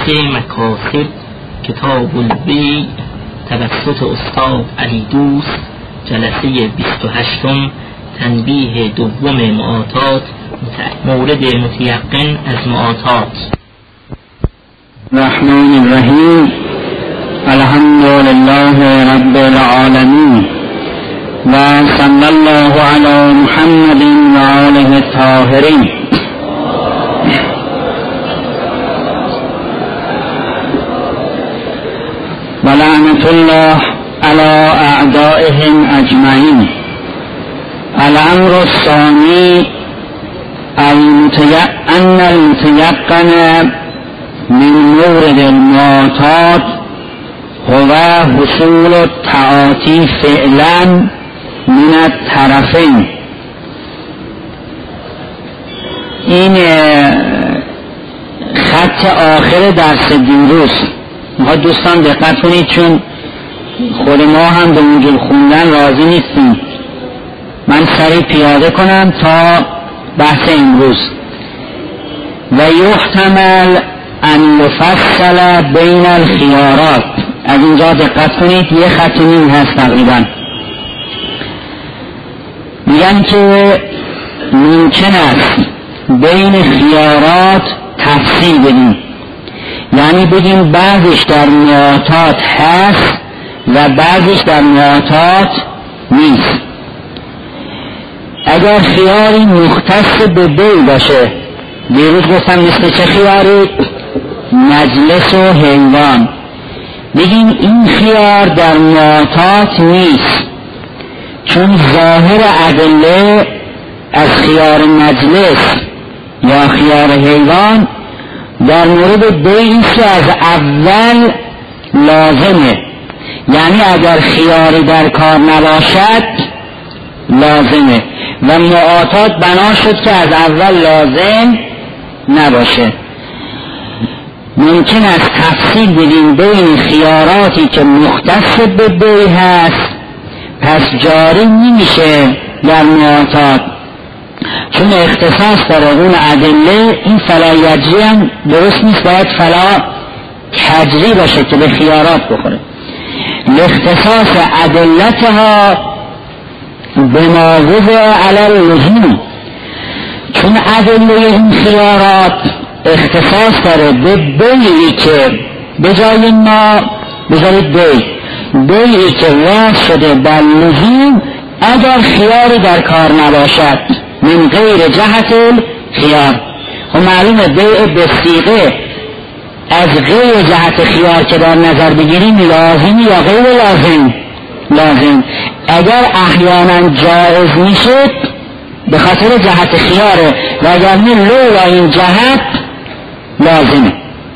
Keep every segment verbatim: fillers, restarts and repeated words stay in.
مکاسب کتاب البیع توسط استاد علی دوست، جلسه بیست و هشتم، تنبیه دوم معاطات، مورد متیقن از معاطات. الرحمن الرحیم. الحمد لله رب العالمین و صلی الله علی محمد و آله الطاهرین. و لعنت الله علی اعدائهم اجمعین. الامر الثانی ان المتيقن من مورد المعاطات هو حصول التعاطی فعلا من الطرفین. این خط آخر درس دیروز. ما دوستان دقت کنید، چون خود ما هم به اونجور خوندن راضی نیستیم. من سریع پیاده کنم تا بحث امروز. و یحتمل ان یفصل بین الخیارات. از اینجا دقت کنید، یه خط نیم هست تقریبا. میگن که ممکن است بین خیارات تفصیل بدیم، یعنی بگیم بعضش در معاطات هست و بعضش در معاطات نیست. اگر خیاری مختص به بیع باشه، دیروز گفتم مثل چه خیاری؟ مجلس و حیوان. بگیم این خیار در معاطات نیست، چون ظاهر ادله از خیار مجلس یا خیار حیوان در مورد بیعی که از اول لازمه، یعنی اگر خیاری در کار نباشد لازمه، و معاطات بنا شد که از اول لازم نباشه. ممکن است تفصیل بدیم بین خیاراتی که مختص به بیع هست، پس جاری نمیشه در معاطات، چون اختصاص داره اون ادله. این فلا یجری هم درست نیست، باید فلا تجری باشه که به خیارات بخوره. اختصاص ادلتها به ما وضع علی اللزوم، چون ادله این خیارات اختصاص داره به بیعی که به جای ما بذارید بیع بیعی که وضع شده بر لزوم اگر خیاری در کار نباشد من غیر جهت الخیار. و معلومه بیع به صیغه از غیر جهت خیار که در نظر بگیریم لازمی یا غیر لازم؟ لازم. اگر احیانا جائز میشه به خاطر جهت خیاره، و اگر نه لولا این جهت لازمه.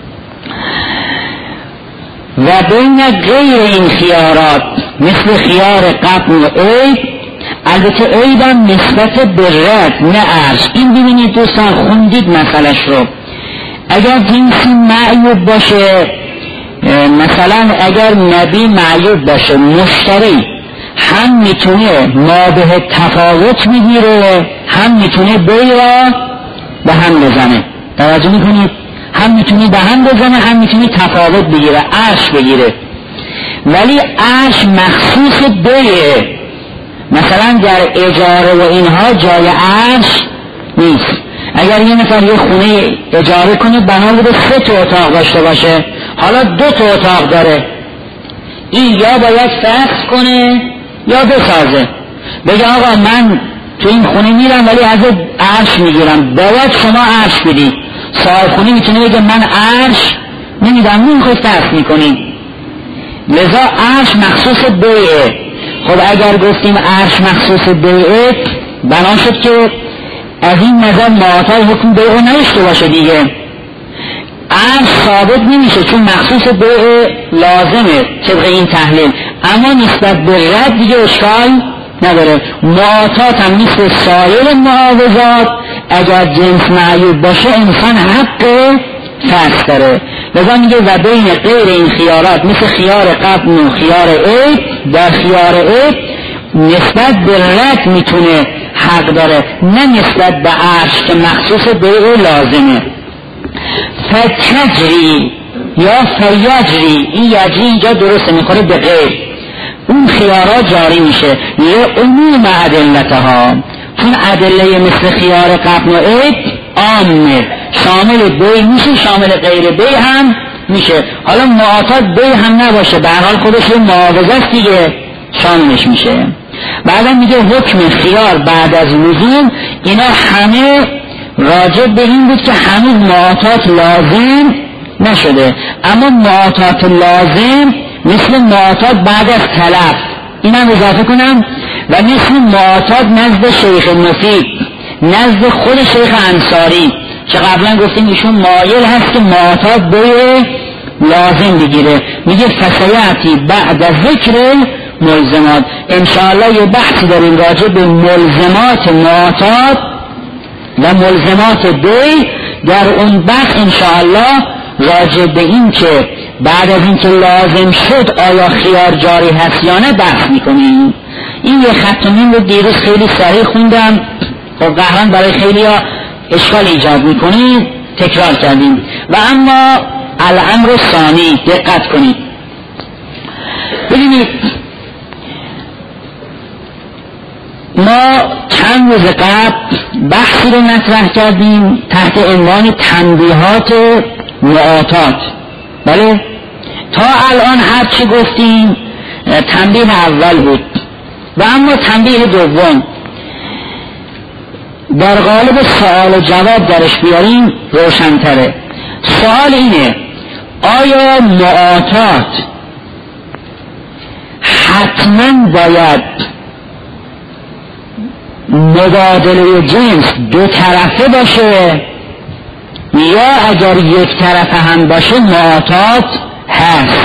و بین غیر این خیارات مثل خیار قطع و عیب، البته عیبم نسبت به رد نه عرش. این ببینید دوستان، خوندید مسئلهش رو. اگر جنسی معیوب باشه، مثلا اگر نبی معیوب باشه، مشتری هم میتونه ما به تفاوت میگیره، هم میتونه بیع را به هم بزنه. توجه میکنید؟ هم میتونه به هم بزنه، هم میتونه تفاوت بگیره، عرش بگیره. ولی عرش مخصوص بیعه. مثلا در اجاره و اینها جای عرش نیست. اگر یه نفر یه خونه اجاره کنه، بنا بوده سه تا اتاق داشته باشه، حالا دو تا اتاق داره، این یا باید فسخ کنه یا بسازه، بگه آقا من تو این خونه میرم ولی از عرش میگیرم، باید شما عرش بدی. صاحب خونه میتونه بگه من عرش نمیدم، نمیخواد فسخ میکنی. لذا عرش مخصوص بیعه. خب اگر گفتیم عرش مخصوص بیعه، بنا شد که از این نظر معاطات حکم بیع نوشته باشه دیگه. عرش ثابت نمیشه چون مخصوص بیع لازمه طبق این تحلیل، اما نسبت به رد دیگه اشکال نداره. معاطات هم مثل سایر معاوضات اگر جنس معیوب باشه انسان حق فسخ داره. لذا میگه و بین غیر این خیارات مثل خیار قطع و خیار عیب، در خیار عیب نسبت به رد میتونه حق داره، نه نسبت به عرش که مخصوص بیع لازمه. فتجری یا فیجری، این یجری اینجا درست میخوره به غیر، اون خیارات جاری میشه یه عموم ادلتها، چون ادله مثل خیار قبل و عید عامه، شامل بی میشه، شامل غیر بی هم میشه. حالا معاطات بی هم نباشه، به هر حال خودش یه معاوضه است دیگه، شاملش میشه. بعدا میگه حکم خیار بعد از لزوم، اینا همه راجع به این بود که هنوز معاطات لازم نشده، اما معاطات لازم مثل معاطات بعد از طلب، اینم اضافه کنم، و مثل معاطات نزد شیخ مفید، نزد خود شیخ انصاری که قبلا گفتیم ایشون مایل هست که معاطات به لازم بگیره. میگه فسیعتی بعد از ذکر ملزمات، انشاءالله یه بحثی داریم راجع به ملزمات معاطات و ملزمات بی، در اون بحث انشاءالله راجع به این که بعد از این که لازم شد آیا خیار جاری هست یا نه بحث میکنیم. این یه خط و نیم رو دیروز خیلی سریع خوندم، خب قهران برای خیلی ها اشکال ایجاد میکنید، تکرار کردیم. و اما الامر ثانی، دقت کنید، ببینید ما چند روز قبل بحثی رو مطرح کردیم تحت عنوان تنبیهات معاطات، بله؟ تا الان هر چی گفتیم تنبیه اول بود، و اما تنبیه دوم در قالب سوال و جواب درش بیاریم روشن‌تره. سوال اینه آیا معاطات حتما باید مبادله جنس دو طرفه باشه یا اگر یک طرفه هم باشه معاطات هست؟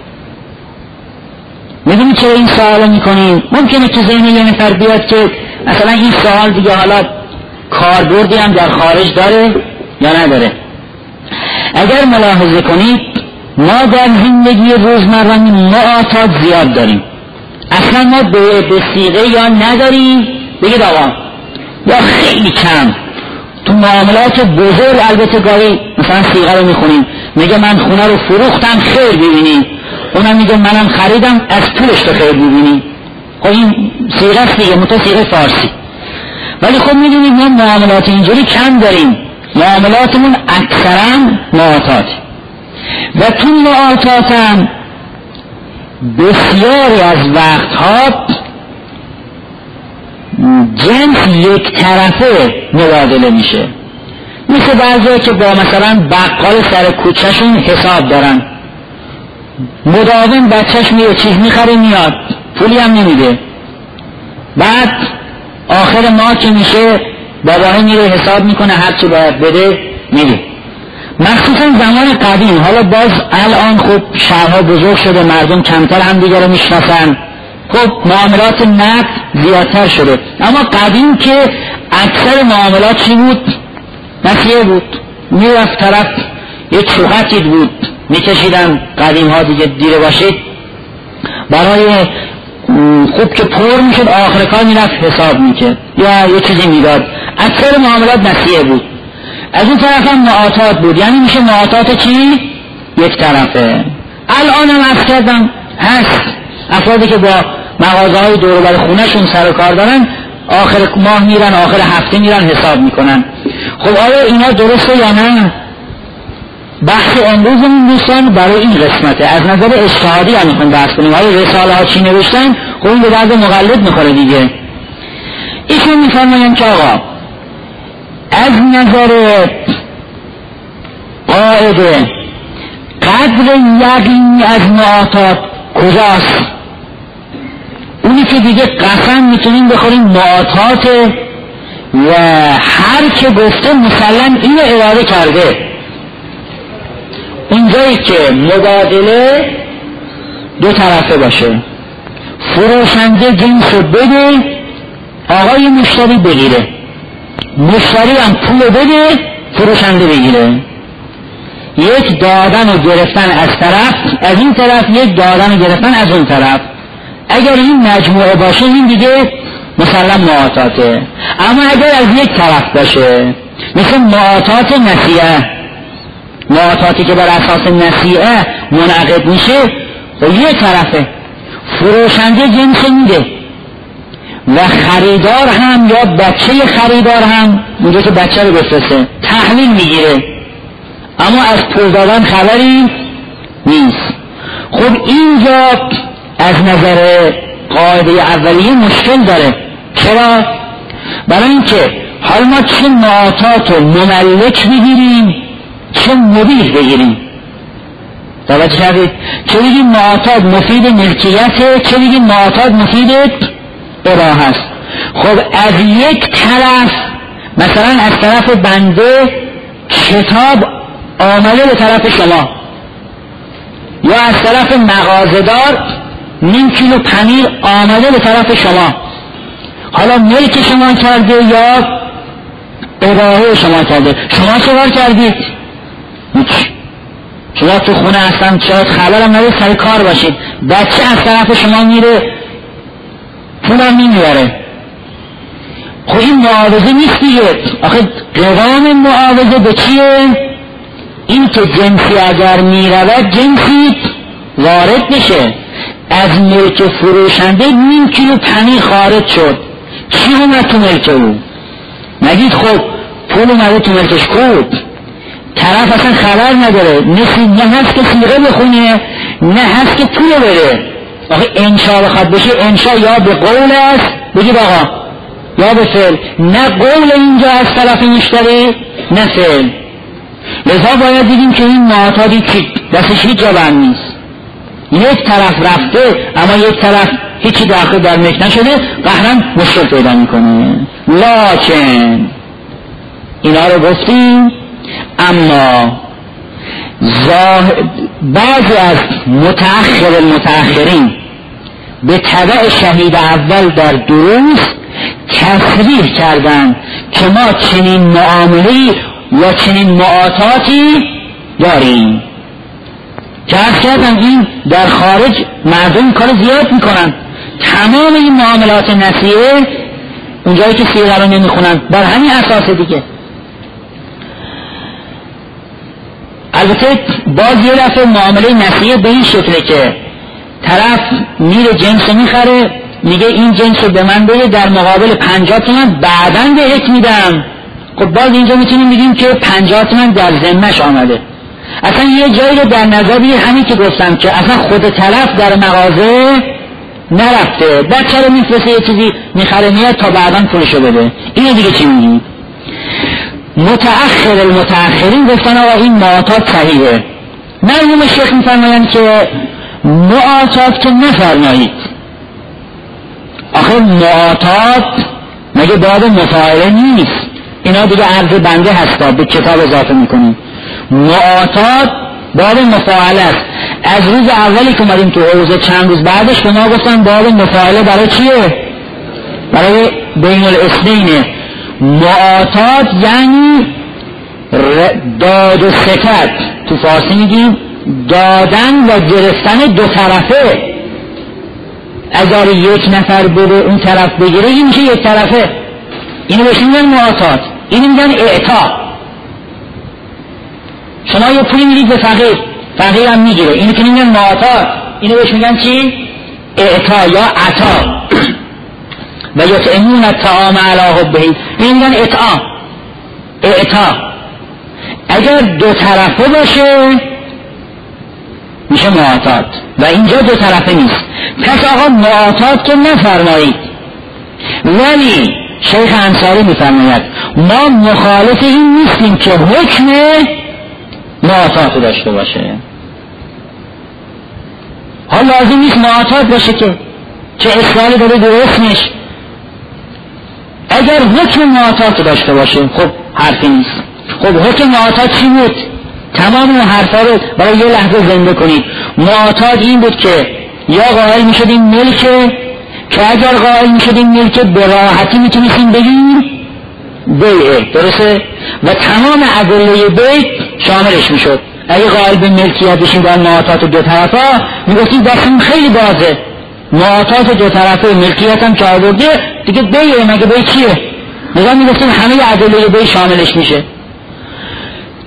میدونی چرا این سوال میکنیم؟ ممکنه تو ذهن یه نفر بیاد که مثلا این سوال دیگه حالا کاربردی هم در خارج داره یا نداره. اگر ملاحظه کنید ما در زندگی روزمره معاطات زیاد داریم، اصلا ما به صیغه یا نداریم بگید آقا، یا خیلی کم. تو معاملات بزرگ البته گاهی مثلا صیغه رو میخونیم، میگه من خونه رو فروختم خیر ببینی، اونم میگه منم خریدم از پولش تو خیر ببینی. خب این صیغه است دیگه، متو صیغه فارسی. ولی خب میدونید ما معاملات اینجوری کم داریم، معاملاتمون اکثرا معاطات، و تو معاطات هم بسیاری از وقتها جنس یک طرفه مبادله میشه. مثل بعضی که با مثلا بقال سر کوچهشون حساب دارن، مداوم بچهش میره چیز میخره میاد، پولی هم نمیده، بعد آخر ماه که میشه باباه میره حساب میکنه هرچی باید بده میده. مخصوصا زمان قدیم، حالا باز الان خب شهرها بزرگ شده، مردم کمتر هم دیگه رو میشناسن، خب معاملات نقد زیادتر شده، اما قدیم که اکثر معاملات چی بود؟ نسیه بود. میرفت طرف یه چوغتی بود میکشیدن قدیم ها دیگه دیره باشید، برای خوب که پر میشد آخر کار میرفت حساب میکرد یا یه چیزی میداد. اکثر معاملات نسیه بود. از اون طرف هم معاطات بود، یعنی میشه معاطات چی؟ یک طرفه. الان هم عرض کردم هست افرادی که با مغازه های دور و بر خونهشون سر و کار دارن، آخر ماه میرن، آخر هفته میرن حساب میکنن. خب آیا اینا درسته یا نه؟ بحث امروزمون دوستان برای این قسمته، از نظر اجتهادی هم میخوایم بحث کنیم. آیا رساله ها چی نوشتن؟ خب این به درد مقلد میخوره دیگه. ایشون میفرماین که آقا از نظر قاعده قدر یقینی از معاطات کجاست؟ اونی که دیگه قسم میتونیم بخوریم معاطات و هر که گفته مسلم اینو اراده کرده. اونجایی که مبادله دو طرفه باشه، فروشنده جنس رو بده، آقای مشتری بگیره، مشتری هم پول بده، فروشنده بگیره. یک دادن و گرفتن از طرف، از این طرف یک دادن و گرفتن از اون طرف. اگر این مجموعه باشه این دیگه مسلم معاطاته. اما اگر از یک طرف باشه مثل معاطات نسیه، معاطاتی که بر اساس نصیحه منعقد میشه و یه طرفه فروشنده جنس میده و خریدار هم یا بچه خریدار هم اونجا که بچه رو بفرسته تحویل میگیره، اما از پول دادن خبری نیست. خب اینجا از نظر قاعده اولیه مشکل داره. چرا؟ برای اینکه حال ما چه معاطات رو مملک بگیریم چه مبیح بگیریم. توجه کردید؟ چه بگیم معاطات مفید ملکیته، چه بگیم معاطات مفید اباحه است. خب از یک طرف مثلا از طرف بنده کتاب آمده به طرف شما، یا از طرف مغازه‌دار نیم کیلو پنیر آمده به طرف شما، حالا ملک شما کرده یا اباحه شما کرده. شما چه کار کردید؟ هیچ. شما تو خونه هستن شاید خبرم ندید سر کار باشید، بچه از طرف شما میره پولم نمیبره. خب این معاوضه نیست دیگه. آخه قوام معاوضه به چیه؟ این که جنسی اگر میرود جنسی وارد بشه. از ملک فروشنده نیم کیلو پنیر خارج شد، چی اومد تو ملک او؟ نگید خب پول اومده تو ملکش کود، طرف اصلا خبر نداره، نسی نه هست که سیغه بخونه نه هست که پول بره. آخه انشا بخواد بشه انشا یا به قول است بگید آقا یا به فعل، نه قول اینجا از طرف مشتری نه فعل. لذا باید دیدیم که این معاطاتی که دستش هیچ جا بند نیست، یک طرف رفته اما یک طرف هیچی داخل در ملک نشده، قهرن مشکل پیدا میکنه. لکن اینا رو گفتیم، اما بعضی از متأخر المتأخرین به تبع شهید اول در دروس تصریح کردند که ما چنین معاملی یا چنین معاطاتی داریم. که عرض کردم این در خارج مردم کار زیاد میکنن، تمام این معاملات نصیحه اونجایی که سیغه رو نمیخونن بر همین اساس دیگه. البته باز یه دفعه معامله نصیحه به این شکله که طرف میره جنس میخره، میگه این جنس رو به من بده در مقابل پنجاه تومن بعداً بهت میدم. خب باز اینجا میتونیم بگیم که پنجاه تومن در ذمه‌ش آمده. اصلا یه جایی رو در نظر بگیر، همین که گفتم که اصلا خود طرف در مغازه نرفته، بچه رو میفرسته یه چیزی میخره میاد تا بعداً پولشو بده. اینو دیگه چی میگیم؟ متأخر المتأخرین گفتن آقا این معاطات صحیحه. مرحوم شیخ میفرمایند که معاطات که نفرمایید. آخه معاطات مگه باب مفاعله نیست؟ اینا دیگه عرض بنده هستا به کتاب اضافه میکنیم. معاطات باب مفاعله است. از روز اولی که اومدیم تو حوزه چند روز بعدش به ما گفتن باب مفاعله برای چیه؟ برای بین الاثنینه. معاطات یعنی داد و ستد، تو فارسی میگیم دادن و گرفتن دو طرفه. اگر یک نفر بره اون طرف بگیره این میشه یک طرفه، اینو بهش میگن معاطات، اینو میگن اعطا. شما یه پولی میدید به فقیر، فقیر هم میگیره، اینو که میگن معاطات، اینو بهش میگن چی؟ اعطا یا عطا. و یطعمون الطعام علی حبه، این میگن اطعام، اعطا. اگر دو طرفه باشه میشه معاطات و اینجا دو طرفه نیست. پس آقا معاطات که نفرمایید، ولی شیخ انصاری میفرماید ما مخالف این نیستیم که حکم معاطات داشته باشه. حال لازم نیست معاطات باشه که چه اشکالی داره درست نیست. اگر حکم معاطات داشته باشه خب حرفی نیست. خب حکم معاطات چی بود؟ تمام اون حرفا رو برای یه لحظه زنده کنید. معاطات این بود که یا قائل میشدیم ملکه، که اگر قائل میشدیم ملکه به راحتی میتونستیم بگیم بیعه، درسته؟ و تمام ادله بیع شاملش میشد. اگه قائل به ملکیت بشیم در معاطات دو طرفا میگفتیم دستیم خیلی بازه، معاطات دو طرفه ملکیت هم که آورده دیگه بیعه، مگه بیع چیه؟ نگاه میگفتیم همه ادله بیع شاملش میشه.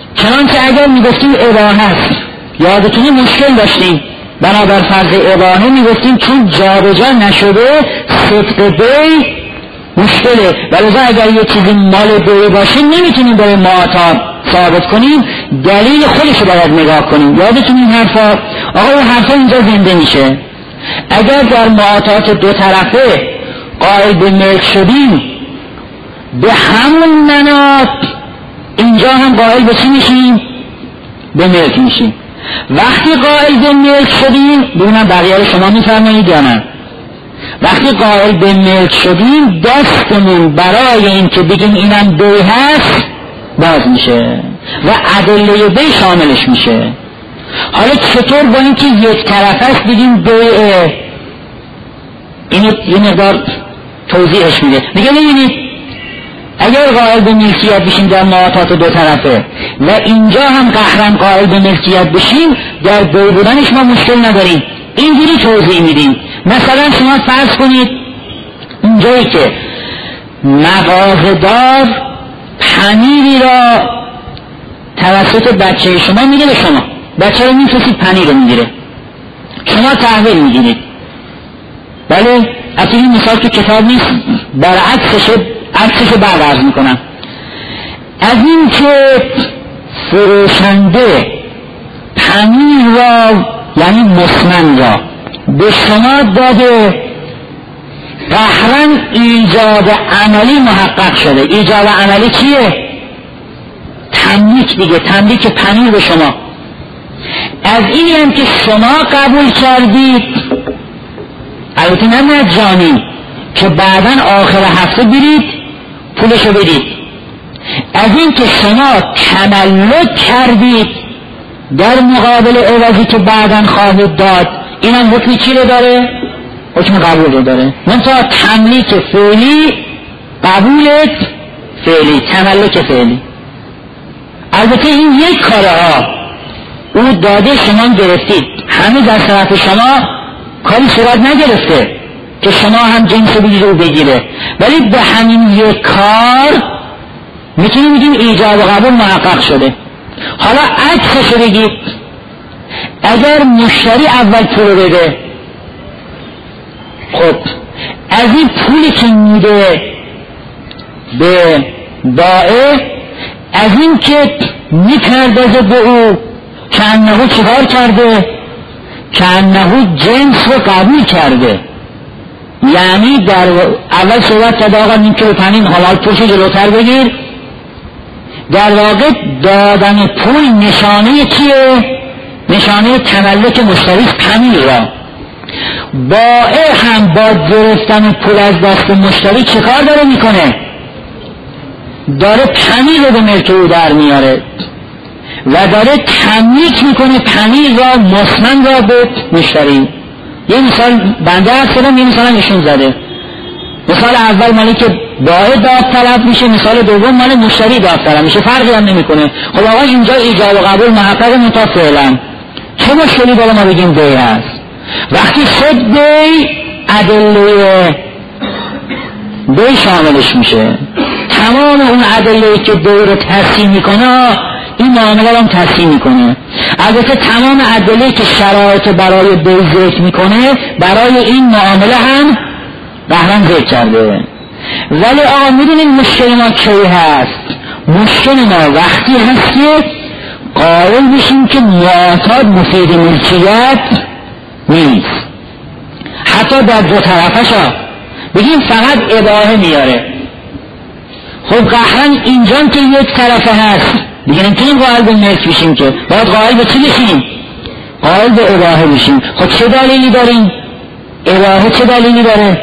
چنانچه اگر میگفتیم اباحه است، یادتونه مشکل داشتیم بنابر فرض اباحه میگفتیم چون جابجا نشده صدق بی مشکله، ولذا اگر یه چیزی مال بی باشه نمیتونیم برای معاطات ثابت کنیم، دلیل خودشو باید نگاه کنیم. یادتون این حرفا؟ آقا این حرفا اینجا زنده میشه. اگر در معاطات دو طرفه قائل به ملک شدیم، به همون مناط اینجا هم قائل به چی میشیم؟ به ملک میشیم. وقتی قائل به ملک شدیم، ببینم بقیه رو شما میفرمایید یا نه، وقتی قائل به ملک شدیم دستمون برای این که بگیم اینم بی هست باز میشه و ادله بی شاملش میشه. حالا چطور با اینکه یک طرف است بگیم بیعه؟ اینو یه مقدار توضیحش میده. میگه ببینید اگر قائل به ملکیت بشیم در معاطات دو طرفه و اینجا هم قهرن قائل به ملکیت بشیم، در بی بودنش ما مشکل نداریم. اینجوری توضیح میدیم. مثلا شما فرض کنید اینجایی که مغازه‌دار پنیری را توسط بچه شما میده به شما، بچه رو میفرستید پنیر رو میگیره، شما تحویل میگیرید. بله اصلا این مثال تو کتاب نیست، برعکسش عکسش رو بعد عرض میکنم. از این که فروشنده پنیر را یعنی مسمن را به شما داده، قهرن ایجاب عملی محقق شده. ایجاب عملی چیه؟ تملیک دیگه، تملیک پنیر به شما. از این هم که شما قبول کردید، البته نه مجانی که بعداً آخر هفته برید پولشو بدید، از این که شما تملک کردید در مقابل عوضی که بعداً خواهید داد، این هم حکمی چی رو داره؟ حکم قبول رو داره. منتها تملیک فعلی، قبولت فعلی، تملک فعلی. البته این یک کاره ها او داده شما گرفتید، همه در طرف شما کاری صورت نگرفته که شما هم جنس بگیره و بگیره، ولی به همین یک کار میتونیم بگیم ایجاب و قبول محقق شده. حالا عکسش رو بگید، اگر مشتری اول پول بده، خب از این پولی که میده به بائع، از این که میپردازه به او که انهو چکار کرده؟ که انهو جنس رو قبول کرده. یعنی در اول صحبت کرده آقا نیم کیلو پنیر حالا پولش جلوتر بگیر، در واقع دادن پول نشانه چیه؟ نشانه تملک مشتری پنیر را. بائع هم با گرفتن پول از دست مشتری چه کار داره میکنه؟ داره پنیر رو به ملک او در میاره و داره تملیک میکنه پنیر را، مسمن را به مشتری. یه مثال بنده هست کردم، یه مثال نشون زده. مثال اول مالی که بائع داوطلب میشه، مثال دوم مال مشتری داوطلب میشه، فرقی هم نمیکنه. خب آقا اینجا ایجاب و قبول محقق متا فعلا چه مشکلی داره ما بگیم بی هست؟ وقتی شد بی، ادله بی شاملش میشه. تمام اون ادله که بی رو تصحیح میکنه این معامله رو هم تصحیح میکنه. البته تمام ادله که شرایط برای بی ذکر میکنه برای این معامله هم بهرن ذکر کرده. ولی آقا میدونید مشکل ما چی هست؟ مشکل ما وقتی هست که قائل بشیم که معاطات مفید ملکیت نیست، حتی در دو طرفش ها بگیم فقط اباحه میاره. خب قهرن اینجا که یک طرفه هست دیگه نمیتونیم قائل به ملک بشیم، که باید قائل به چی بشیم؟ قائل به اباحه بشیم. خب چه دلیلی داریم؟ اباحه چه دلیلی داره؟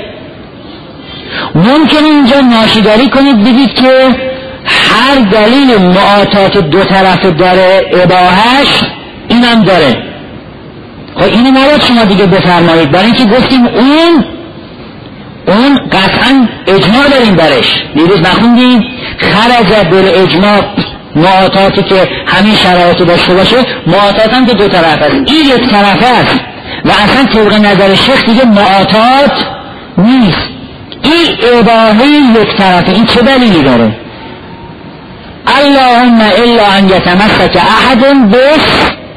ممکنه اینجا ناشیداری کنید بگید که هر دلیل معاطات دو طرفه داره اباحهش اینم داره. خب اینو نباید شما دیگه بفرمایید، برای اینکه گفتیم اون اون قطعا اجماع داریم برش. دیروز نخوندیم خرج بر اجماع معاطاتی که همین شرایط داشته باشه، معاطات هم که دو طرف است، این یک طرفه است و اصلا طبق نظر شیخ دیگه معاطات نیست، این اباحه یک طرفه. این چه دلیلی داره؟ اللهم الا ان یتمسک احد بس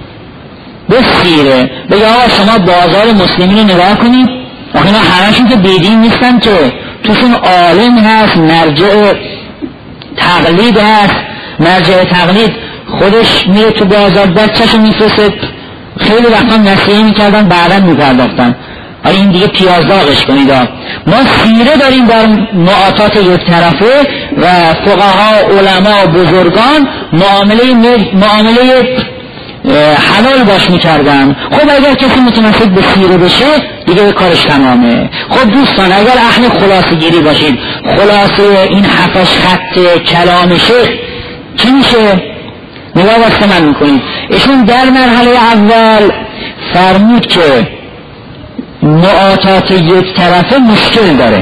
بسیره. بگه آقا شما بازار مسلمین رو نگاه کنید، آخه اینا همشون که بیدین نیستن که، توشون عالم هست، مرجع تقلید هست. مرجع تقلید خودش میره تو بازار بچه‌شو میفرسته، خیلی وقتا نصیحه میکردن بعدا میپرداختن. حالا این دیگه پیازداغش کنید. ما سیره داریم در معاطات یک طرفه و فقها، علما، بزرگان معامله معامله حلال باش میکردن. خب اگر کسی متمسک به سیره بشه دیگه کارش تمامه. خب دوستان اگر اهل خلاصه گیری باشید، خلاصه این هفتش خط کلام شیخ چی میشه؟ نگاه واسه من میکنید. ایشون در مرحله اول فرمود که معاطات یک طرفه مشکل داره،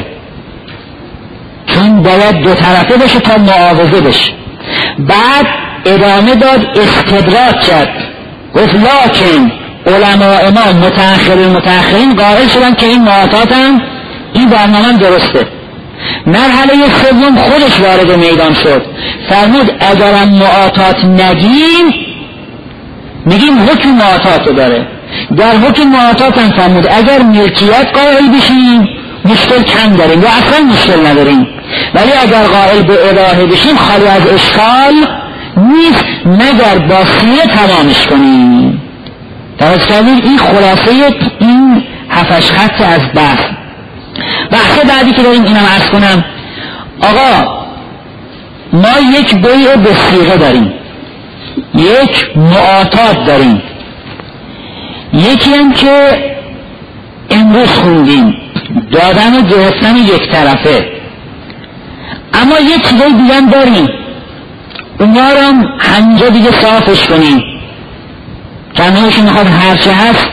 چون باید دو طرفه بشه تا معاوضه بشه. بعد ادامه داد، استدراک کرد، گفت لکن علماء ما متأخرین متأخرین قائل شدن که این معاطات هم این برنامه درسته. مرحله سوم خودش وارد میدان شد، فرمود اگرم معاطات نگیم میگیم حکم معاطات رو داره. در حکم معاطات هم فرمود اگر ملکیت قائل بشیم مشکل کم داریم یا اصلا مشکل نداریم، ولی اگر قائل به اباحه بشیم خالی از اشکال نیست مگر با سیره تمامش کنیم. درست کردیم؟ این خلاصه این هفتش خط از بحث. بحث بعدی که داریم اینم عرض کنم. آقا ما یک بیع به صیغه داریم، یک معاطات داریم، یکی هم که امروز خوندیم دادن و گرفتن یک طرفه. اما یک چیزای دیگه هم داریم، اونا رو هم همینجا دیگه صافش کنیم، کنهاشون میخواد هرچه هست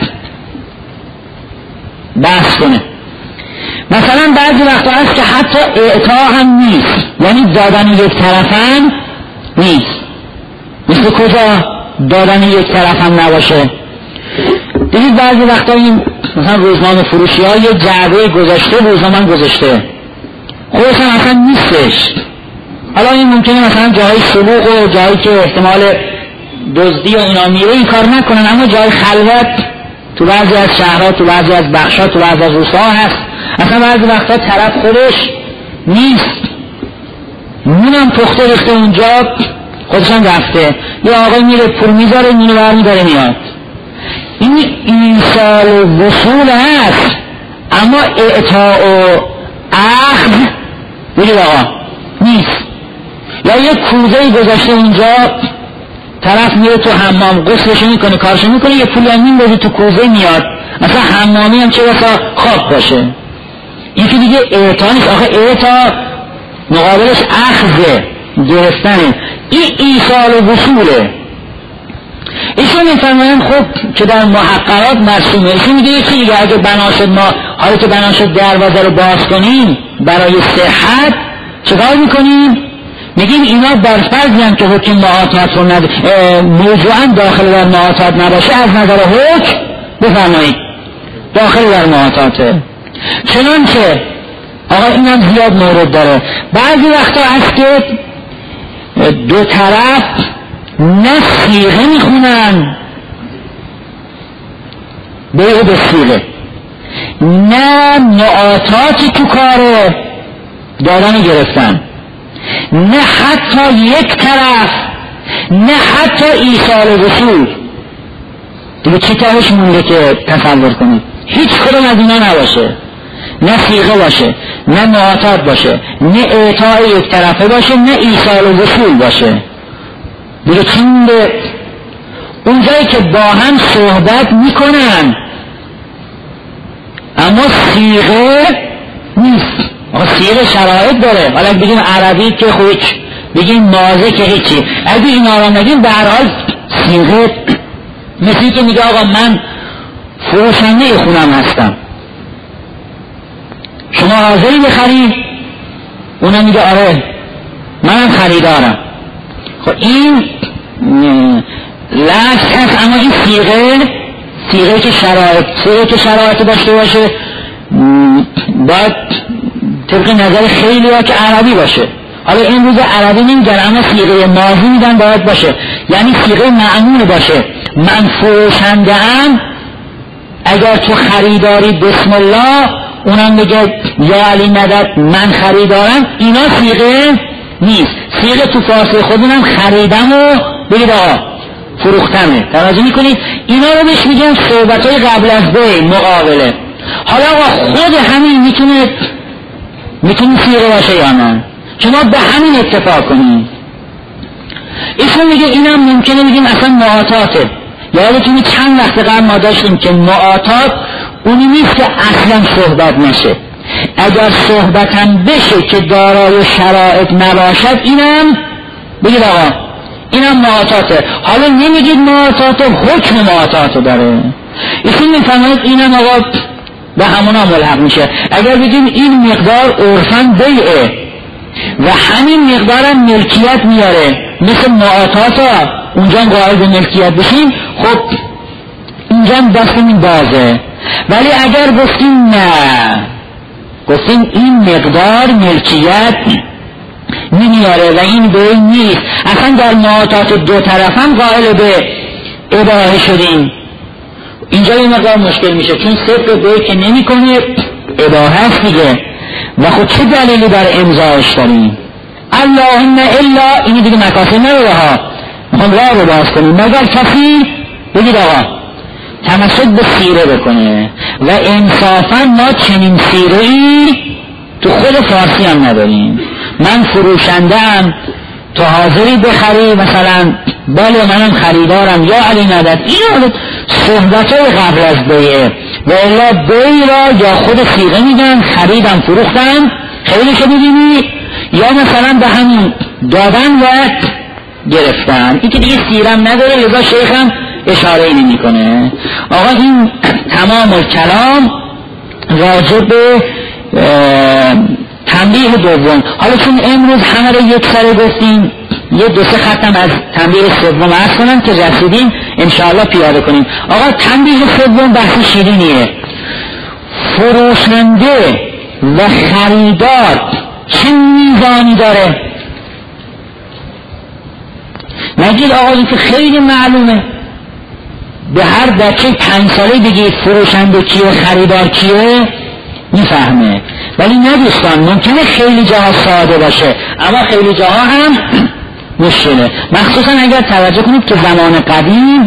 بحث کنه. مثلا بعضی وقتا هست که حتی اعطا هم نیست، یعنی دادن یک طرف هم نیست. مثل کجا دادن یک طرف هم نباشه؟ دیدید بعضی وقتا این مثلا روزنامه فروشی ها یه جعبه گذاشته، روزنامه گذاشته خودش هم اصلا نیستش. حالا این ممکنه مثلا جای سلوک و جایی که احتمال دزدی و اینا میره این کار نکنن، اما جای خلوت تو بعضی از شهرها، تو بعضی از بخشا، تو بعضی از روستاها هست. اصلا بعضی وقتا طرف خودش نیست، نونم پخته ریخته اونجا، خودش هم رفته، یه آقای میره پول میذاره نونو برمیداره میاد. این ایصال و وصول هست، اما اعطاء و اخذ بگید آقا نیست. یا یه کوزه‌ای گذاشته اونجا، طرف میره تو حمام غسلشو میکنه کارشو میکنه، یه پولی هم میندازه تو کوزه میاد، مثلا حمامی هم چه بسا خواب باشه. این که دیگه اعطا نیست. آخه اعطا مقابلش اخذه، گرفتنه. این ایصال و وصوله. ایشون میفرمایند خب که در محققات مرسومه. ایشون میگه چی دیگه اگه بنا شد ما حالا که بنا شد دروازه رو باز کنیم برای صحت چکار میکنیم؟ میگیم اینا بر فرضی هم که حکم معاطات رو ند... موضوعا داخل در معاطات نباشه از نظر حکم بفرمایید داخل در معاطاته. چنانچه آقا اینم زیاد مورد داره. بعضی وقتا هست که دو طرف نه صیغه میخونن بیع به صیغه، نه معاطاتی تو کاره دادن گرفتن، نه حتی یک طرف، نه حتی ایصال وصول. دیگه چی تاش مونده که تصور کنید؟ هیچ کدوم از اینا نباشه، نه صیغه باشه، نه معاطات باشه، نه اعطای یک طرفه باشه، نه ایصال وصول باشه. دیگه چی مونده؟ اونجایی که با هم صحبت میکنن اما صیغه نیست. آقا صیغه شرایط داره. حالا بگیم عربی که خوچ، بگیم مازه که هیچی، اگه اینا را نگیم به هر حال صیغه مثلی که میگه آقا من فروشنده خونم هستم، شما حاضری بخری؟ اونم میگه آره منم خریدارم. خب این لفظ هست، اما این صیغه صیغه که شرایط صیغه که شرایط داشته باشه باید طبق نظر خیلی ها که عربی باشه. حالا امروز عربی نمیگن اما صیغه ماضی میگن باید باشه، یعنی صیغه معمول باشه. من فروشنده ام، اگر تو خریداری بسم الله، اونم بگه یا علی مدد من خریدارم، اینا صیغه نیست. صیغه تو فارسی خودمونم خریدم و بگید آقا فروختمه. توجه میکنید؟ اینا رو بهش میگن صحبتای قبل از بی، مقابله. حالا آقا خود همین میتونه میتونه صیغه باشه یا نه؟ شما به همین اتفاق کنید. ایشون میگه اینم ممکنه بگیم اصلا معاطاته. یادتونه چند وقت قبل ما داشتیم که معاطات اونی نیست که اصلا صحبت نشه، اگر صحبتم بشه که دارای شرایط نباشد، اینم بگید آقا اینم معاطاته. حالا نمیگید معاطاته، حکم معاطاته داره. ایشون میفرماید اینم آقا به همونا ملحق میشه. اگر بگیم این مقدار عرفاً بیعه و همین مقدارم ملکیت میاره، مثل معاطات ها اونجا قائل به ملکیت بشیم، خب اینجا دستمون بازه. ولی اگر گفتیم نه، گفتیم این مقدار ملکیت نمیاره و این بیع نیست، اصلا در معاطات دو طرف هم قائل به اباحه شدیم، اینجا یه مقدار مشکل میشه، چون صدق بیع که نمی کنه اباحه هست دیگه. و خود چه دلیلی برای امضایش داریم؟ اللهم الا اینی دیگه مکاسب نداره ها، میخوام راه رو باز کنیم، مگر کسی بگید آقا تمسک به سیره بکنه. و انصافا ما چنین سیره ای تو خود فارسی هم نداریم. من فروشندم، تو حاضری بخری؟ مثلا بله منم خریدارم یا علی مدد. این صحبت های قبل از بیعه و الا بیع را یا خود سیغه میگن، خریدم فروختم، خیلی شو ببینی، یا مثلا به همین دادن و گرفتن. این که دیگه سیرم نداره، لذا شیخم اشاره نمی کنه. آقا این تمام الکلام راجع به تنبیه دوم. حالا چون امروز همه رو یک سره گفتیم، یه دو سه ختم از تنبیه سوم عرض کنم که رسیدیم انشاءالله پیاده کنیم. آقا تنبیه سوم بحث شیرینیه. فروشنده و خریدار چه میزانی داره؟ نگید آقا این که خیلی معلومه، به هر بچه پنج ساله بگید فروشنده کیه خریدار کیه میفهمه. ولی نه دوستان، ممکنه خیلی جاها ساده باشه اما خیلی جاها هم مشکله. مخصوصا اگر توجه کنید که زمان قدیم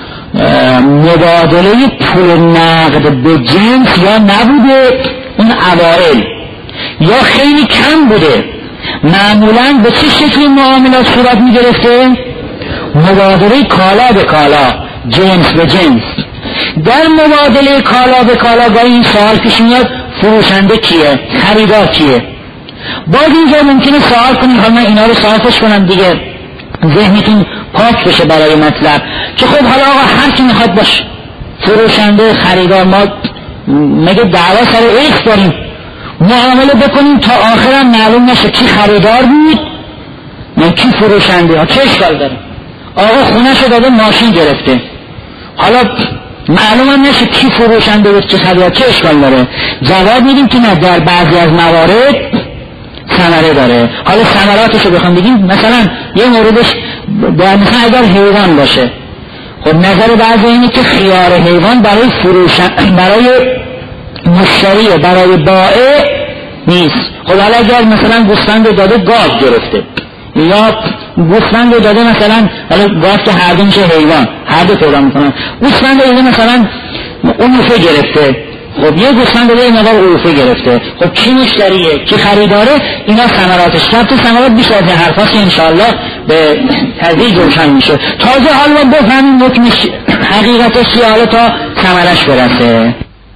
مبادله پول نقد به جنس یا نبوده، اون اوائل یا خیلی کم بوده. معمولا به چه شکلی معاملات صورت می گرفته؟ مبادله کالا به کالا، جنس به جنس. در مبادله کالا به کالا گاهی این سوال پیش میاد فروشنده کیه؟ خریدار کیه؟ باز اینجا ممکنه سوال کنید، حالا من اینا رو صافش کنم دیگه ذهنتون پاک بشه برای مطلب، که خب حالا آقا هر کی میخواد باشه فروشنده خریدار، ما مگه دعوا سر ایک داریم؟ معامله بکنیم تا آخرم معلوم نشه کی خریدار بود من کی فروشنده ها، چه اشکال داره؟ آقا خونه شو داده ماشین گرفته، حالا معلوم هم نشه کی فروشنده بود که خریدار، چه اشکال داره؟ جواب میدیم که نه، در بعضی از موارد ثمره داره. حالا ثمراتشو بخوام بگیم، مثلا یه موردش مثلا اگر حیوان باشه، خب نظر بعضی اینه که خیار حیوان برای فروشن برای مشتری برای بائع نیست. خب حالا اگر مثلا گوسفند داده گاو گرفته یا گوسفند داده مثلا، حالا گاو که هر دو میشه حیوان، هر دو پیدا میکنن، گوسفند داده مثلا علوفه گرفته، خب یه گوسفند داده این مقدار علوفه گرفته، خب کی مشتریه کی خریداره؟ اینا ثمراتش. شرط ثمرات بیشتر از این حرفاست که انشاءالله به تدریج روشن میشه. تازه حالا بفهمیم حکم حقیقتش چیه، حالا تا ثمرش برسه.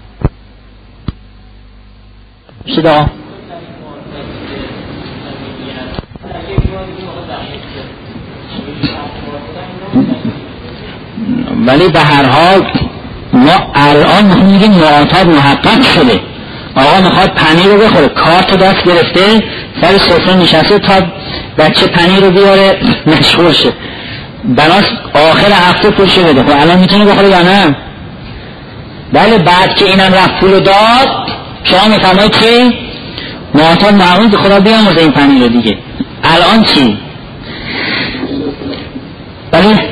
صدا ولی به هر حال ما الان میگیم معاطات محقق شده، آقا میخواد پنیر رو بخوره، کارت دست گرفته سر سفره نشسته تا بچه پنیر رو بیاره مشغول شه، بناس آخر هفته پولش بده. خب الان میتونه بخوره یا نه؟ بله بعد که اینم رفت پول داد شما میفهمید که معاطات معمول که خدا بیامرزه این پنیر رو دیگه. الان چی؟ بله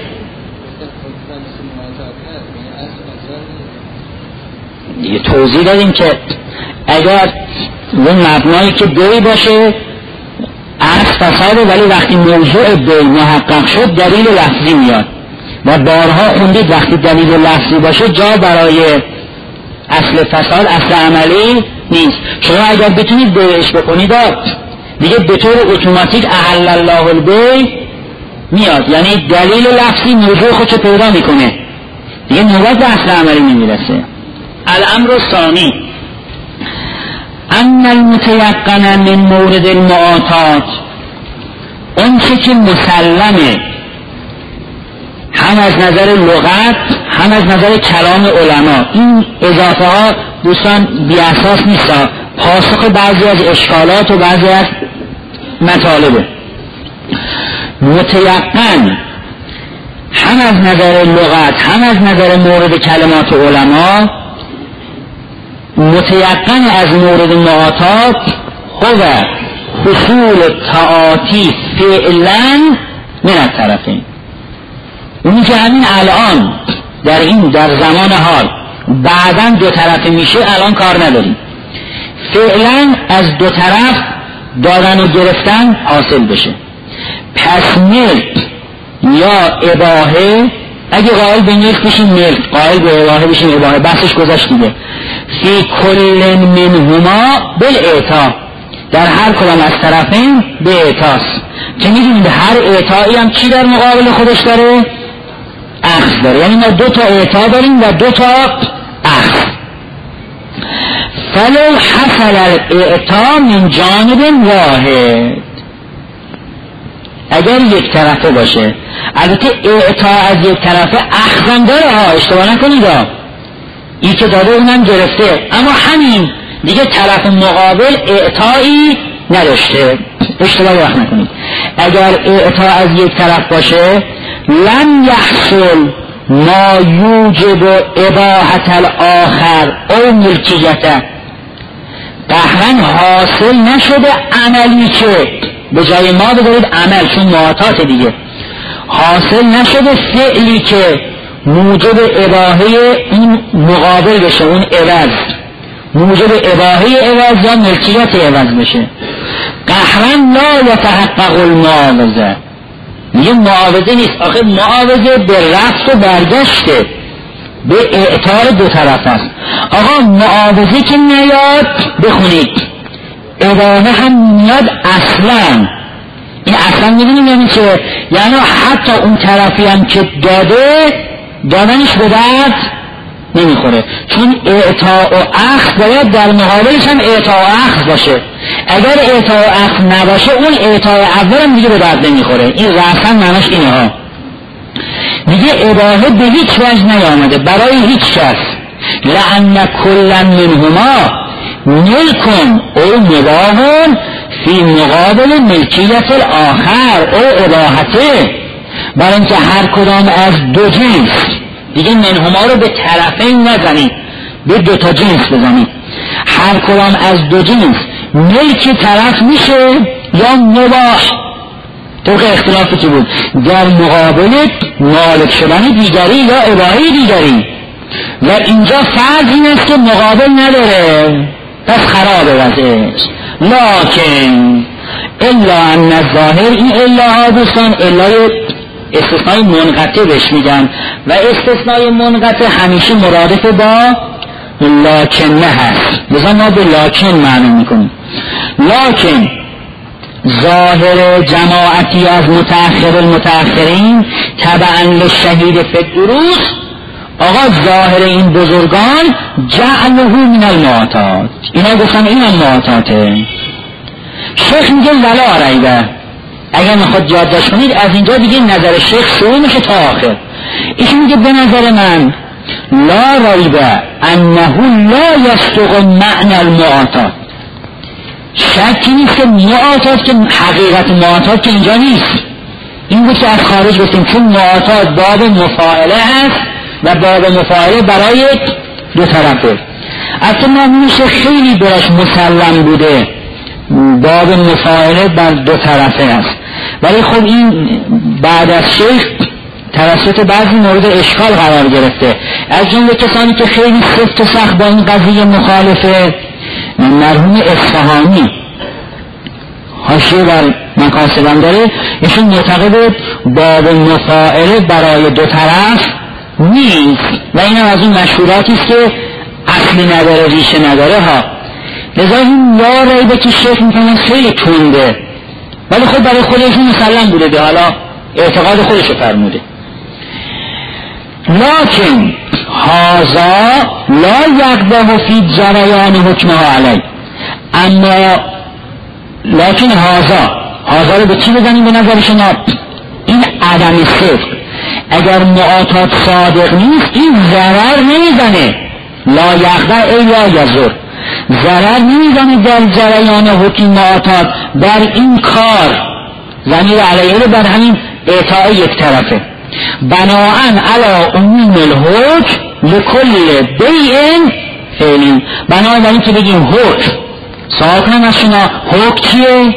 دیگه توضیح دادیم که اگر اون مبنایی که دوی باشه از فساده، ولی وقتی موضوع دوی محقق شد دلیل لفظی میاد و بارها خوندید وقتی دلیل لفظی باشه جا برای اصل فساد اصل عملی نیست. شما اگر بتونید بیعش بکنید دیگه به طور اتوماتیک احل الله البیع میاد، یعنی دلیل لفظی موضوع خودشو پیدا میکنه دیگه نوبت به اصل عملی نمیرسه. الامر الثانی ان المتيقن من مورد المعاطات، اون چه که مسلمه هم از نظر لغت هم از نظر کلام علما، این اضافه ها دوستان بی اساس نیست، پاسخ بعضی از اشکالات و بعضی از مطالبه. متيقن هم از نظر لغت هم از نظر مورد کلمات علما، متيقن از مورد معاطات هو حصول تعاطی فعلا من الطرفین، اونی که همین الان در این در زمان حال بعداً دو طرفه میشه الان کار نداریم، فعلا از دو طرف دادن و گرفتن حاصل بشه. پس ملک یا اباحه، اگه قائل به ملک بشیم ملک، قائل به اباحه بشیم اباحه، بحثش گذشت دیگه. فی کل منهما بالاعطا، در هر کدام از طرفین به اعطاست، که میدونید هر اعطایی هم چی در مقابل خودش داره؟ اخذ داره، یعنی ما دو تا اعطا داریم و دو تا اخذ. فلو حصل الاعطا من جانب واحد، اگر یک طرفه باشه، البته اعطا از یک طرفه اخذم داره ها، اشتباه نکنید ها، این که داره اونم گرفته، اما همین دیگه طرف مقابل اعطایی نداشته، اشتباه وقت نکنید. اگر اعطا از یک طرف باشه لم یحصل ما یوجب اباحت الاخر او ملکیته، قهرن حاصل نشده عملی که به جای ما بذارید عمل، چون معاطات دیگه، حاصل نشده فعلی که موجب اباحه این مقابل بشه، اون عوض موجب اباحه عوض یا ملکیت عوض بشه. قهرن لا یتحقق المعاوضه، میگه معاوضه نیست، آخه معاوضه به رفت و برگشته، به اعطار دو طرف است. آقا معاوضه که نیاد بخونید، اباحه هم نیاد اصلا، این اصلا میدونیم یعنی چه؟ یعنی حتی اون طرفی هم که داده دادنش به درد نمیخوره، چون اعطا و اخذ باید در مقابلش هم اعطا و اخذ باشه. اگر اعطا و اخذ نباشه اون اعطا اول هم دیگه به درد نمیخوره. این رأساً معناش اینه ها، دیگه اباحه به هیچ وجه نیامده برای هیچ کس. لأن کلا منهما ملکن او مباهن فی مقابل ملکیت الاخر او اباحته، برای اینکه هر کدام از دو جنس، دیگه منهما رو به طرفین نزنید، به دو تا جنس بزنید، هر کدام از دو جنس ملک طرف میشه یا مباح، طبق اختلافی که بود در مقابل مالک شدن دیگری یا اباحه دیگری. و اینجا فرض این است که مقابل نداره، پس خرابه وضعش. لکن الا ان الظاهر، این الا ها دوستان الای استثنای منقطع بهش میگن و استثنای منقطع همیشه مرادف با لکن نه هست، بذار ما به لکن معنی میکنیم. لکن ظاهر جماعتی از متأخر المتأخرین تبعا للشهید فی الدروس، آقا ظاهر این بزرگان جعله من المعاطات، اینا گفتن این هم معاطاته. شیخ میگه ولا ریبه، اگر میخواد یادداشت کنید از اینجا دیگه نظر شیخ شروع میشه تا آخر. ایشون میگه به نظر من لا ریبه انه لا یصدق معنی المعاطات، شکی نیست که معاطات که حقیقت معاطات که اینجا نیست، این بود که از خارج گفتیم، چون معاطات باب مفاعله هست و باب مفاعله برای دو طرفه. اصلا ما میشه خیلی براش مسلم بوده باب مفاعله بر دو طرفه است. ولی خب این بعد از شیخ توسط بعضی مورد اشکال قرار گرفته، از جمله کسانی که خیلی سفت و سخت با این قضیه مخالفه. مرحوم اصفهانی حاشیه بر مقاصدم داره، ایشون معتقد باب مفاعله برای دو طرف نیست و این هم از اون مشهوراتی است که اصلی نداره، ریشه نداره ها. لذا این لا ریبه که شیخ میکنن خیلی تونده، ولی خود برای خودشون مسلم بوده ده، حالا اعتقاد خودشو فرموده. لکن هذا لا یقدح فی جریان حکمها علی، اما لکن هذا هذا رو به چی بزنیم به نظر شما؟ این عدم صدق. اگر معاطات صادق نیست این ضرر نمیزنه. لا یقدح ای لا یضر، ضرر نمیزنه در جریان حکم معاطات بر این کار. ضمیر علیه رو بر همین اعطاء یک طرفه. بناءً علی عموم الحکم لکل بیع فعلی، بناءً بر این که بگیم حکم سوال کنم از شما، حکم چیه؟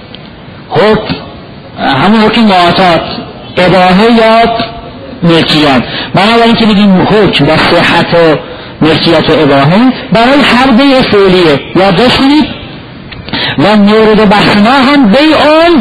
حکم همون حکم معاطات، اباحه یا ملکیت. بنابراین که بگیم حکم و صحت و ملکیت و اباحه برای هر بیع فعلیه. یادداشت کنید و مورد بحث ما هم بیعون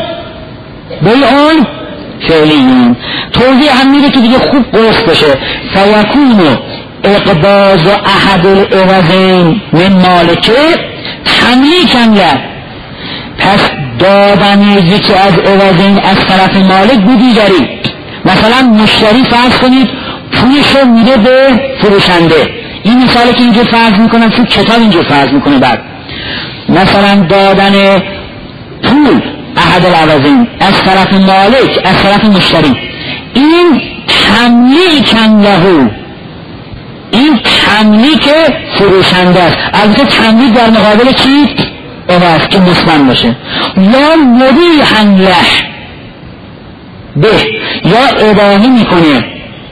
بیعون فعلیون. توضیح هم میده که دیگه خوب قرص بشه. فیکون اقباض احد العوضین من مالکه تملیکاً له، پس دادن یکی از عوضین از طرف مالک به دیگری. مثلا مشتری فرض کنید پولشو میده به فروشنده، این مثالی که اینجور فرض میکنن تو کتاب اینجور فرض میکنه. بعد مثلا دادن پول احد العوضین از طرف مالک از طرف مشتری، این تملیکاً له، این تملیک فروشنده است. البته تملیک در مقابل چی؟ عوض که مسلم باشه. یا مبیحاً له به، یا اباحه میکنه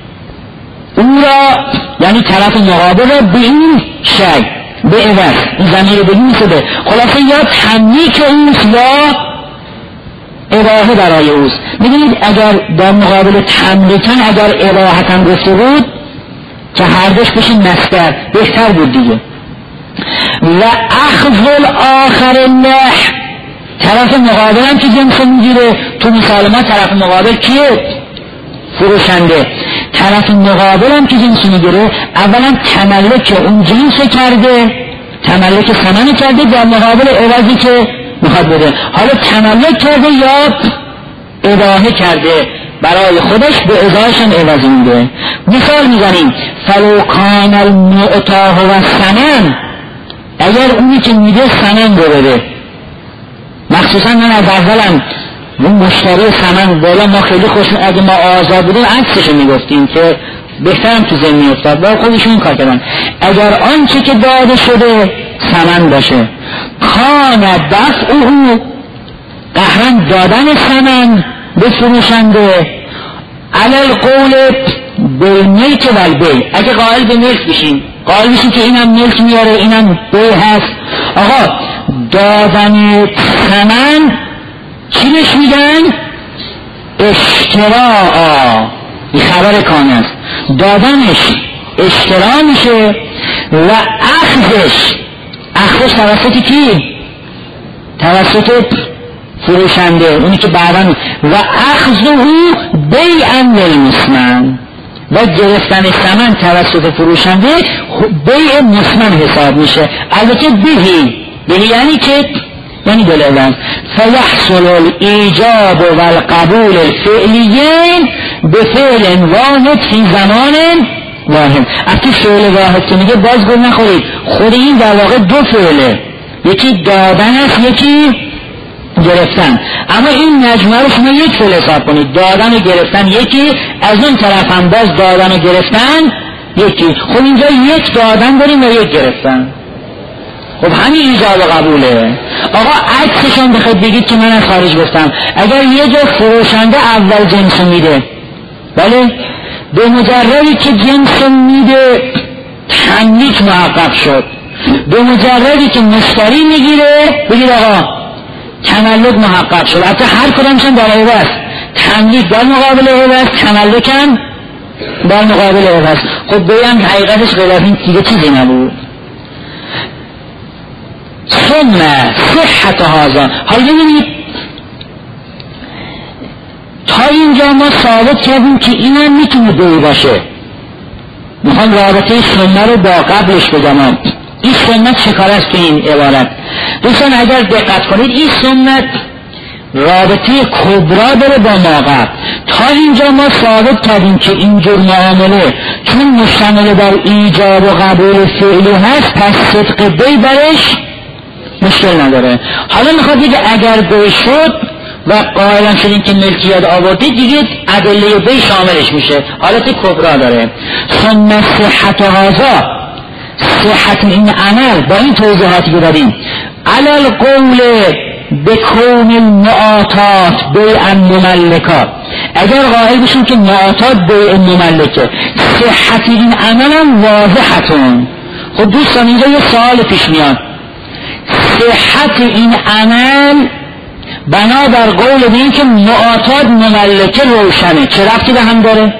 او را، یعنی طرف مقابل را به این شی به عوض، این ضمیر به این شده. خلاصه یا تملیک اوست یا اباحه برای اوست. میدونید اگر در مقابل تملیکاً اگر اباحتاً گفته بود که هر دوش بشه مصدر بهتر بود دیگه. و اخذ الاخر له، طرف مقابل هم که جنس میگیره. تو مثال ما طرف مقابل کیه؟ فروشنده. طرف مقابل هم که جنس میگیره اولا تملک اون جنس کرده، تملک ثمن کرده در مقابل عوضی که میخواد بده. حالا تملک کرده یا اباحه کرده برای خودش، به ازایش هم عوضی میده. مثال میزنیم فلو کان المعطاه و ثمن، اگر اونی که میده ثمن رو بده. مخصوصا من از اولم اون مشتری ثمن بالا ما خیلی خوشم، اگه ما آزاد بودیم عکسشو میگفتیم که بهترم تو ذهن میافتاد، با خودشون کار کردن. اگر آنچه که داده شده ثمن باشه، کان دفعه قهرن دادن ثمن به فروشنده علی القول بالملک و البیع، اگه قائل به ملک بشیم، قائل بشیم که اینم ملک میاره اینم بیع هست. آقا دادن ثمن چی بهش میگن؟ اشتراء. این خبر کان است. دادنش اشتراء میشه و اخذش اخذش توسط کی؟ توسط فروشنده، اونی که بعداً و اخذه بیعاً للمسمن، و گرفتن ثمن توسط فروشنده بیع مسمن حساب میشه. البته بهی بهی یعنی که یعنی دلالت فیحصل الایجاب و القبول الفعلیین به فعل واحد فی زمان واحد. اگه فعل واحد که میگه باز گل نخورید، خود این در واقع دو فعله، یکی دادن است یکی گرفتن. اما این مجموعه رو شما یک فعل حساب کنید، دادن و گرفتن یکی، از اون طرف هم باز دادن و گرفتن یکی. خب اینجا یک دادن داریم و یک گرفتن. خب همین ایجاب و قبوله. آقا عکسشون بخواید بگید که من از خارج گفتم، اگر یه جا فروشنده اول جنس میده، بله، به مجردی که جنس میده تملیک محقق شد، به مجردی که مشتری میگیره بگید آقا تملک محقق شد. حتی هر کدامشون در عوض، تملیک در مقابل عوض، تملک هم در مقابل عوض. خب بگم حقیقتش غیر از این دیگه چیزی نبود. ثم صحت هذا. حالا ببینید تا اینجا ما ثابت کردیم که این هم میتونه دوی باشه. میخوام رابطه سنت رو با قبلش بگم. این سنت چه کار است تو این عبارت؟ دوستان اگر دقت کنید این سنت رابطه کبرا داره با ما قبل. تا اینجا ما ثابت کردیم که اینجور معامله چون مشتمل بر ایجاب و قبول فعلی هست پس صدق بی برش مشکل نداره. حالا میخواد دیگه اگر بی شد و قائلا شدیم که ملکیت آورده دیگه ادله بی شاملش میشه، حالت کبرا داره. ثم صحت هذا، صحت این عمل با این توضیحاتی که داریم علی القول بکون المعاطات بیع مملکات، اگر قائل بشیم که معاطات بیع مملکه، صحت این عمل هم واضحتون. خب دوستان اینجا یه سوال پیش میاد، صحت این عمل بنابر قول به این که معاطات مملکه روشنه چه ربطی به هم داره؟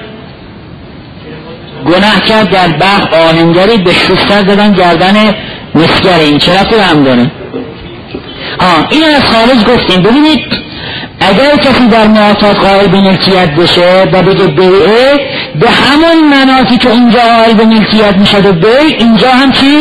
گناه کرد در بحر آهنگری به شستر دادن گردن مسگر، این چه ربطی به هم داره؟ آه این از خارج گفتیم. ببینید اگر کسی در معاطات قائل به ملکیت بشه و بگه بیعه، به همون مناطی که اونجا قائل به ملکیت میشد و بیع، اینجا هم چی؟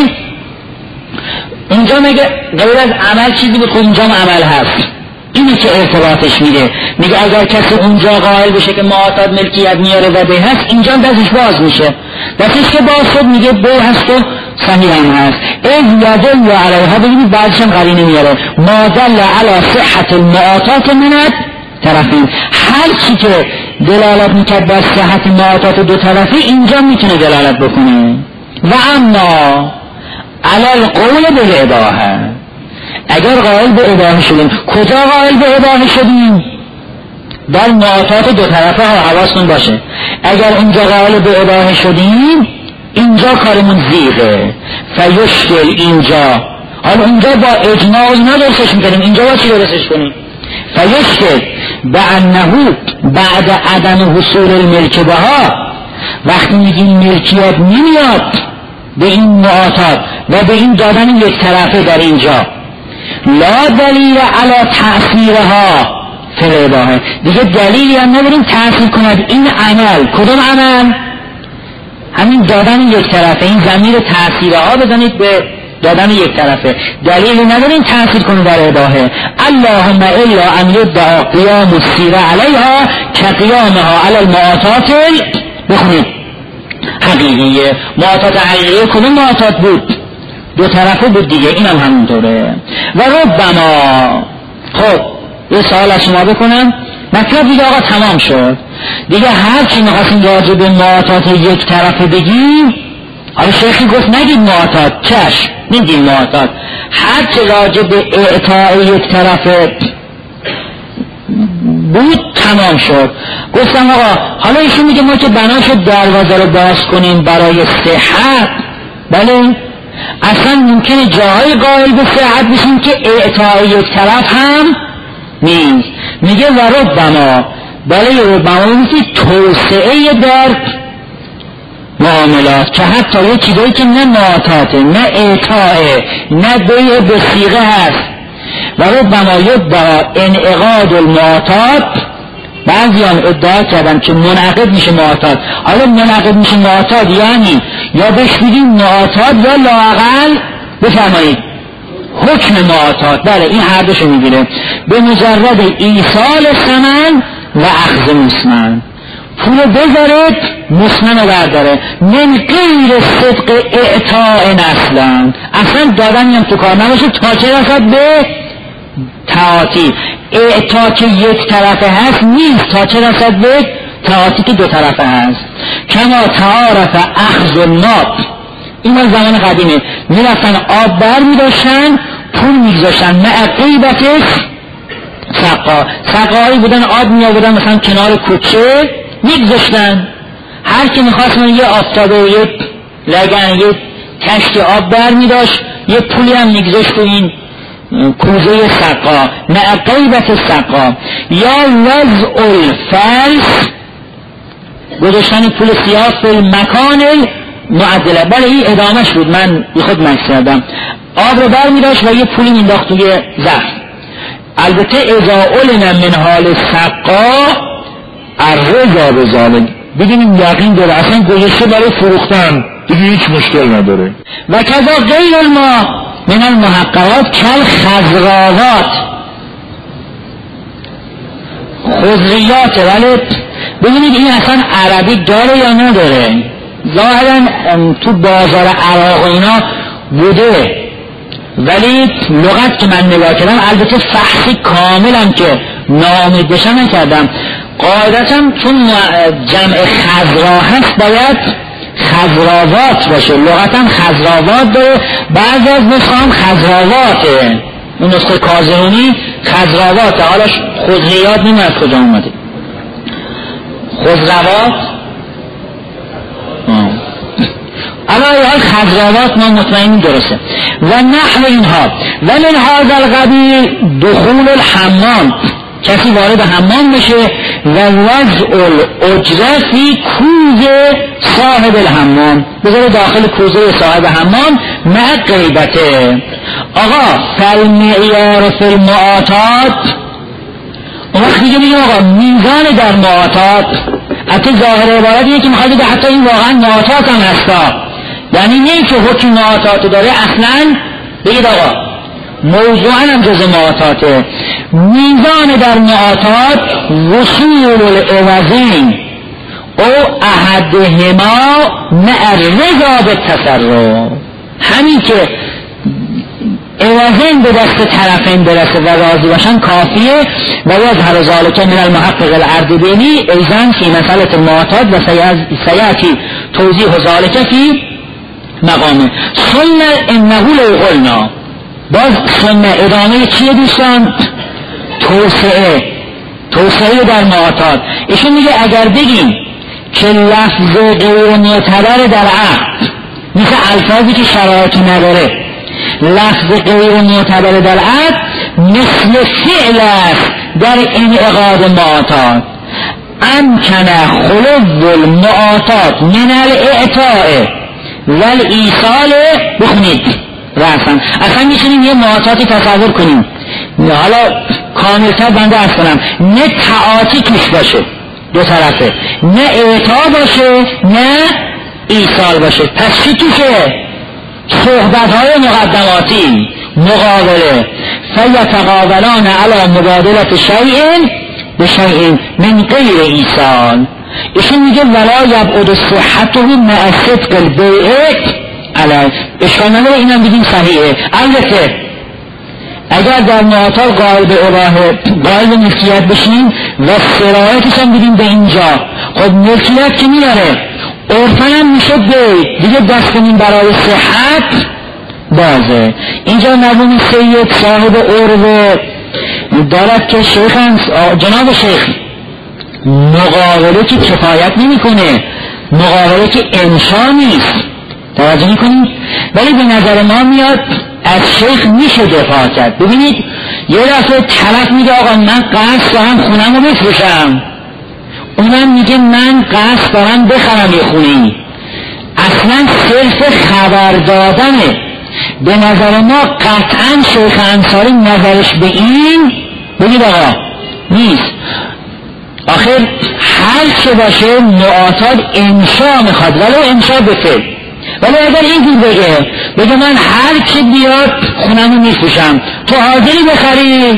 اینجا مگه غیر از عمل چیزی بود که اینجا عمل هست؟ اینی که ارتباطش میده. میگه اگر کسی اونجا قائل بشه که معاطات ملکیت میاره و بیع هست، اینجا دستش باز میشه. دستش که باز شد میگه بیع هست و صحیح هم هست. این یادل یا علیها بگید بعدش هم قرینه میاره ما دل علی صحت المعاطات منت طرفین. هر چی که دلالت میکرد بر صحت معاطات دو طرفی اینجا میتونه دلالت بکنه. و اما علی القول بالاباحه، اگر قائل به اباحه شدیم، کجا قائل به اباحه شدیم؟ در معاطات دو طرفه ها، حواستون باشه. اگر اونجا قائل به اباحه شدیم اینجا کارمون زیغه فیشکل اینجا. حالا اونجا با اجماع اینا درستش میکنیم، اینجا با چی درستش کنیم؟ فیشکل به انهو بعد عدم حصول الملک بها، وقتی میگیم ملکیت نمیاد به این معاطات و به این دادن یک طرفه در اینجا، لا دلیل علی تأثیرها فی الاباحه، دیگه دلیلی هم نداریم تأثیر کند این عمل. کدوم عمل؟ همین دادن یک طرفه. این ضمیر تأثیرها بزنید به دادن یک طرفه. دلیلی نداریم تأثیر کنه در اباحه. اللهم الا ان یدعا قیام السیر علیها کقیامها علی المعاطات. بخونید حقیقیه. معاطات حقیقیه کدوم معاطات بود؟ دو طرفه بود دیگه، این هم همونطوره. و ربما، خب یه سوال از شما بکنم، مطلب دیگه آقا تمام شد دیگه، هر چی میخواستیم راجع به معاطات یک طرفه بگیم، حالا شیخی گفت نگید معاطات، چشم نگید معاطات، هر چی راجع به اعطاء یک طرفه بود تمام شد. گفتم آقا حالا ایشون میگه ما که بنا شد دروازه رو باز کنیم برای صحت، بله اصلا ممکنه جاهای قائل به صحت بشیم که اعطاء یک طرف هم نیست. میگه و ربما، بله ربما میگه توسعه در معاملات، که حتی یه چیزایی که نه معاطاته نه اعطاءه نه بیع به صیغه هست. و ربما یدعا انعقاد المعاطات، بعضی هم ادعا کردن که منعقد میشه معاطات. حالا منعقد میشه معاطات یعنی یا بهش بگیم معاطات یا لااقل بفرمایید حکم معاطات. بله این هر دوشو میگیره. به مجرد ایصال ثمن و اخذ مسمن، پول بذارید مسمن رو برداره، من غیر صدق اعطاء اصلا، اصلا دادن هم تو کار نباشه تا چه رسد به تعاطی. اعطا که یک طرفه هست نیست تا چه رسد به تعاطی که دو طرفه هست. کما تعارف اخذ الناب، این از زمان قدیمه، میرفتن آب بر میداشتن پول میگذاشتن مع قیبتش سقا، سقاهایی بودن آب میآوردن مثلا کنار کوچه میگذاشتن، هر که میخواست من یه آفتابه و یه لگن یه کشت آب بر میداشت یه پولی هم میگذاشت و این کوزه سقا مع غیبت سقا، یا وضع الفلس گذاشتن پول سیاه فی مکان معدله. بله این ادامهش بود، من بی خود مکس کردم. آب رو بر میداشت و یه پولی مینداخت توی ظرف. البته اذا علم من حال سقا الرضا بذالک، ببینیم یقین داره اصلا گذاشته برای فروختن دیگه هیچ مشکل نداره. و کذا غیر الماء من المحقرات کل خضراوات خضریات. ولی ببینید این اصلا عربی داره یا نداره؟ ظاهرا تو بازار عراق اینا بوده، ولی لغت که من نگاه کردم البته فحصی کاملم که ناامید بشم نکردم. قاعدتاً چون جمع خضرا هست باید خضراوات باشه، لغتاً خضراوات داره، بعضی از نسخه هم خضراواته، اون نسخه کازرونی خضراواته. حالا خضریات نمیاد کجا اومده خضروات، اما ایال خضراوات ما مطمئنی درسته. و نحو اینها و من هذا القبیل دخول الحمام، کسی وارد حمام بشه، و وضع الاجره فی کوزه صاحب الحمام، بذاره داخل کوزه صاحب حمام مع غیبته. آقا فالمعیار فی المعاطات، اون وقت دیگه میگه آقا میزان در معاطات، حتی ظاهر عبارت اینه که میخواد بگه حتی این واقعا معاطات هم هستا، یعنی نه که حکم معاطات داره اصلا بگید آقا موضوعا هم جز معاطاته. میزان در معاطات وصول العوضین او احدهما مع رضا بالتصرف، همین که عوضین به دست طرفین برسه و راضی باشن کافیه. و یظهر ذلک من المحقق الاردبیلی ایضا فی مسئله المعاطات و سیأتی توضیح ذلک فی مقامه. ثم انه لو قلنا، باز ثم ادامه چیه دوستان؟ توسعه، توسعه در معاطات. ایشون میگه اگر بگیم که لفظ غیر معتبر در عقد مثل الفاظی که شرایط نداره، لفظ غیر معتبر در عقد مثل فعل است در انعقاد معاطات. امکن خلو المعاطات من الاعطاء والایصال. بخونید رأسا اصلا میتونیم یه معاطاتی تصور کنیم، حالا کاملتر بنده ارز کنم، نه تعاطی توش باشه دو طرفه، نه اعطا باشه نه ایصال باشه. پس چی توشه؟ صحبت های مقدماتی، مقابله. فیتقابلان علی مبادلت شیء به شیء من غیر ایصال. ایشون میگه ولا یبعد صحته مع صدق البیع علی. اشکال نداره اینم بگیم صحیحه. البته اگر در معاطات قائل به اباحه قائل به ملکیت بشیم و سرایتش هم بدیم به اینجا، خب ملکیت که میاره عرفن هم میشه بید دیگه، دست کنیم برای صحت بازه. اینجا نبونی سید صاحب عرض دارد که شیخ جناب شیخ مقابله که کفایت نمی کنه، مقابله که انشا نیست، توجه می کنید؟ ولی به نظر ما میاد از شیخ میشه دفاع کرد. ببینید یه دفعه طرف میگه آقا من قصد دارم خونم رو بفروشم، اونم میگه من قصد دارم بخرم یه خونی. اصلا صرف خبر دادنه. به نظر ما قطعا شیخ انصاری نظرش به این بگید آقا نیست. آخر هر چه باشه معاطات انشا میخواد، ولو انشا به فعل. ولی اگر این جور بگه بگه من هر چه بیاد خونم رو میفروشم، تو حاضری بخری؟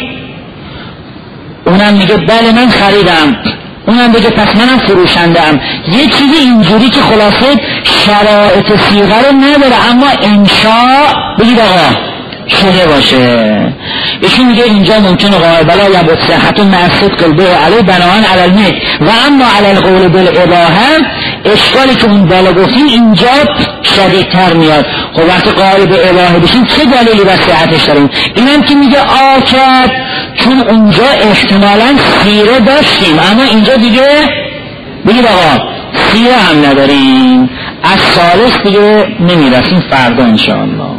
اونم میگه بله من خریدم، اونم بگه پس منم فروشندم. یه چیزی اینجوری که خلاصه شرایط صیغه رو نداره اما انشا بگید آقا شده باشه. ایشون میگه اینجا ممکنه قائل بلا یا بود صحت و معصد قلبه علی بناهان علی الملک و اما علی القول بالاباحه. اشکالی که اون بالا گفتیم اینجا شدیدتر میاد. خب وقتی قائل به اباحه بشیم چه دلیلی بر صحتش داریم؟ اینم که میگه آکد چون اونجا احتمالاً سیره داشتیم اما اینجا دیگه بگید آقا سیره هم نداریم. از ثالث دیگه نمیرسیم، فردا انشاءالله.